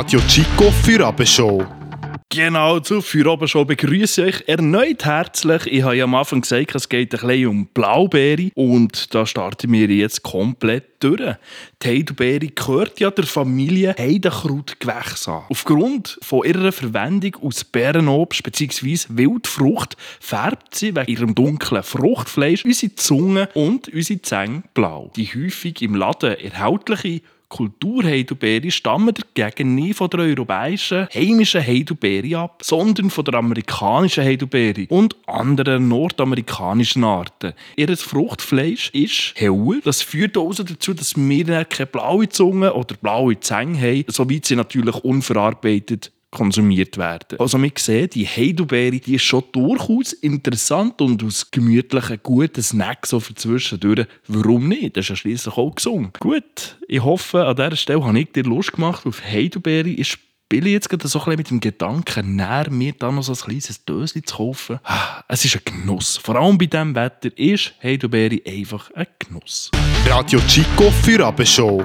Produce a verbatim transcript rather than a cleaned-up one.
Radio Chico Feierabend-Show. Genau, zur Feierabend-Show begrüße ich euch erneut herzlich. Ich habe ja am Anfang gesagt, es geht ein bisschen um Blaubeere und da starten wir jetzt komplett durch. Die Heidelbeere gehört ja der Familie Heidenkrautgewächse an. Aufgrund von ihrer Verwendung aus Beerenobst bzw. Wildfrucht färbt sie wegen ihrem dunklen Fruchtfleisch unsere Zunge und unsere Zähne blau. Die häufig im Laden erhältliche Kulturheidelbeere stammen dagegen nicht von der europäischen, heimischen Heidelbeere ab, sondern von der amerikanischen Heidelbeere und anderen nordamerikanischen Arten. Ihr Fruchtfleisch ist heller. Das führt also dazu, dass wir keine blaue Zunge oder blaue Zähne haben, soweit sie natürlich unverarbeitet konsumiert werden. Also wir sehen, die Heidelbeere, die ist schon durchaus interessant und aus gemütlichen, guten Snacks so für zwischendurch. Warum nicht? Das ist ja schliesslich auch gesund. Gut, ich hoffe, an dieser Stelle habe ich dir Lust gemacht auf Heidelbeere. Ich spiele jetzt gerade so ein bisschen mit dem Gedanken, näher mir dann noch so ein kleines Döschen zu kaufen. Es ist ein Genuss. Vor allem bei diesem Wetter ist Heidelbeere einfach ein Genuss. Radio Chico Feierabend-Show.